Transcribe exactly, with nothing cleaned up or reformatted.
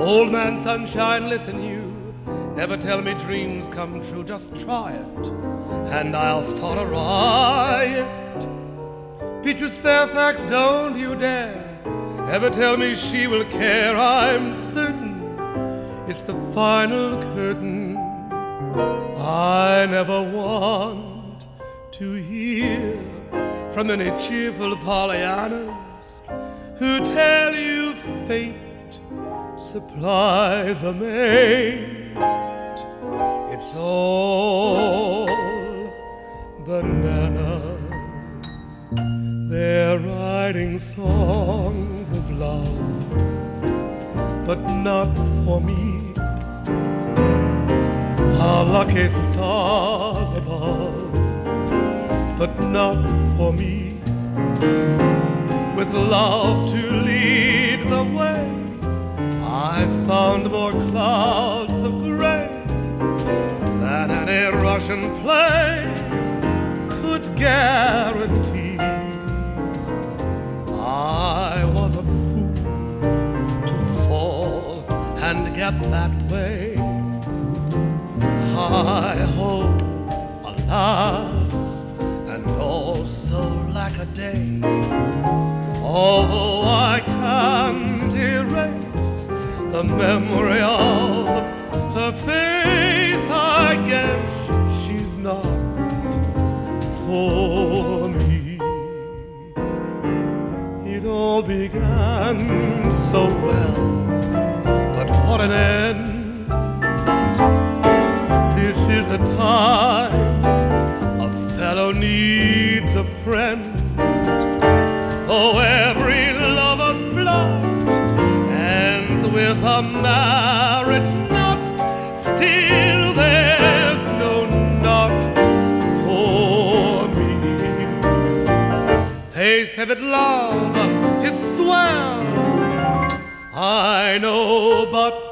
Old man sunshine, listen you, never tell me dreams come true, just try it, and I'll start a riot. Beatrice Fairfax, don't you dare ever tell me she will care. I'm certain it's the final curtain. I never want to hear from any cheerful Pollyannas who tell you fate supplies a mate. It's all bananas. They're writing songs of love, but not for me. Our lucky stars above, but not for me. With love to lead the way, I found more clouds of gray than any Russian play could guarantee. I was a fool to fall and get that way. I hope, alas, and also lack a day. Although I can't erase the memory of her face, I guess she's not for me. It all began so well, but what an end. This is the time a fellow needs a friend. Oh, every lover's plot ends with a marriage knot. Still there's no knot for me. They say that love is swell, I know, but